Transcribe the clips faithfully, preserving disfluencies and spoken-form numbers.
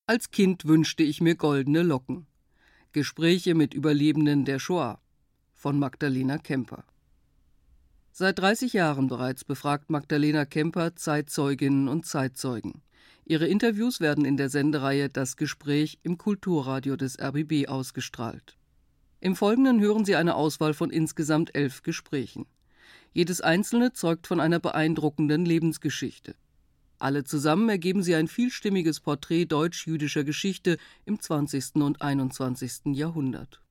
Als Kind wünschte ich mir goldene Locken. Gespräche mit Überlebenden der Shoah von Magdalena Kemper. Seit dreißig Jahren bereits befragt Magdalena Kemper Zeitzeuginnen und Zeitzeugen. Ihre Interviews werden in der Sendereihe Das Gespräch im Kulturradio des R B B ausgestrahlt. Im Folgenden hören Sie eine Auswahl von insgesamt elf Gesprächen. Jedes einzelne zeugt von einer beeindruckenden Lebensgeschichte. Alle zusammen ergeben sie ein vielstimmiges Porträt deutsch-jüdischer Geschichte im zwanzigsten und einundzwanzigsten Jahrhundert.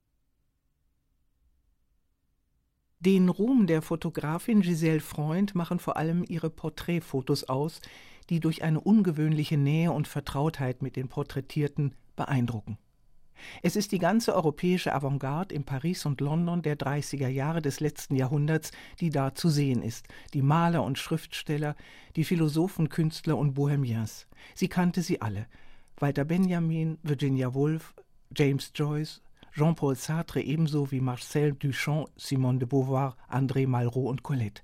Den Ruhm der Fotografin Gisèle Freund machen vor allem ihre Porträtfotos aus, die durch eine ungewöhnliche Nähe und Vertrautheit mit den Porträtierten beeindrucken. Es ist die ganze europäische Avantgarde in Paris und London der dreißiger Jahre des letzten Jahrhunderts, die da zu sehen ist. Die Maler und Schriftsteller, die Philosophen, Künstler und Bohemiens. Sie kannte sie alle. Walter Benjamin, Virginia Woolf, James Joyce, Jean-Paul Sartre ebenso wie Marcel Duchamp, Simone de Beauvoir, André Malraux und Colette.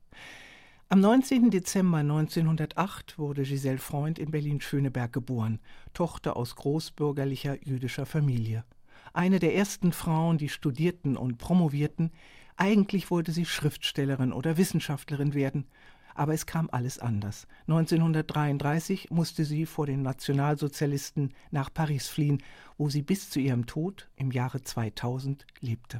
Am neunzehnten Dezember neunzehnhundertacht wurde Gisèle Freund in Berlin-Schöneberg geboren, Tochter aus großbürgerlicher jüdischer Familie. Eine der ersten Frauen, die studierten und promovierten. Eigentlich wollte sie Schriftstellerin oder Wissenschaftlerin werden, aber es kam alles anders. neunzehnhundertdreiunddreißig musste sie vor den Nationalsozialisten nach Paris fliehen, wo sie bis zu ihrem Tod im Jahre zweitausend lebte.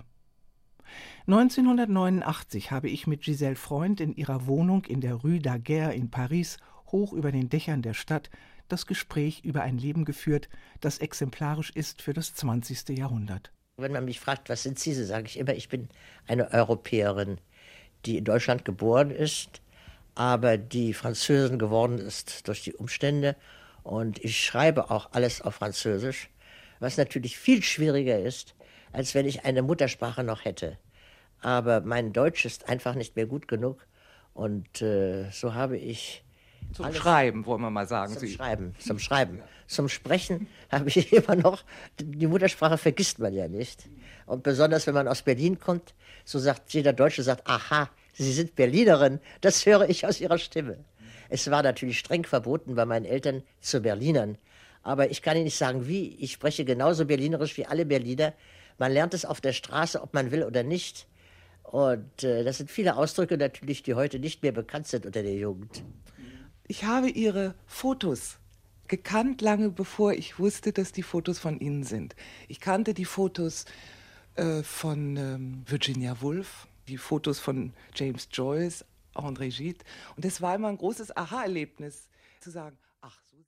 neunzehnhundertneunundachtzig habe ich mit Gisèle Freund in ihrer Wohnung in der Rue Daguerre in Paris, hoch über den Dächern der Stadt, das Gespräch über ein Leben geführt, das exemplarisch ist für das zwanzigste Jahrhundert. Wenn man mich fragt, was sind Sie, so sage ich immer, ich bin eine Europäerin, die in Deutschland geboren ist, aber die Französin geworden ist durch die Umstände. Und ich schreibe auch alles auf Französisch, was natürlich viel schwieriger ist, als wenn ich eine Muttersprache noch hätte. Aber mein Deutsch ist einfach nicht mehr gut genug. Und äh, so habe ich... Zum Schreiben, wollen wir mal sagen. Zum Sie. Schreiben, zum Schreiben. Zum Sprechen habe ich immer noch... Die Muttersprache vergisst man ja nicht. Und besonders, wenn man aus Berlin kommt, so sagt jeder Deutsche, sagt, aha, Sie sind Berlinerin. Das höre ich aus Ihrer Stimme. Es war natürlich streng verboten bei meinen Eltern zu Berlinern. Aber ich kann Ihnen nicht sagen, wie. Ich spreche genauso berlinerisch wie alle Berliner. Man lernt es auf der Straße, ob man will oder nicht. Und äh, das sind viele Ausdrücke natürlich, die heute nicht mehr bekannt sind unter der Jugend. Ich habe Ihre Fotos gekannt, lange bevor ich wusste, dass die Fotos von Ihnen sind. Ich kannte die Fotos äh, von ähm, Virginia Woolf, die Fotos von James Joyce, André Gide. Und es war immer ein großes Aha-Erlebnis, zu sagen, ach so.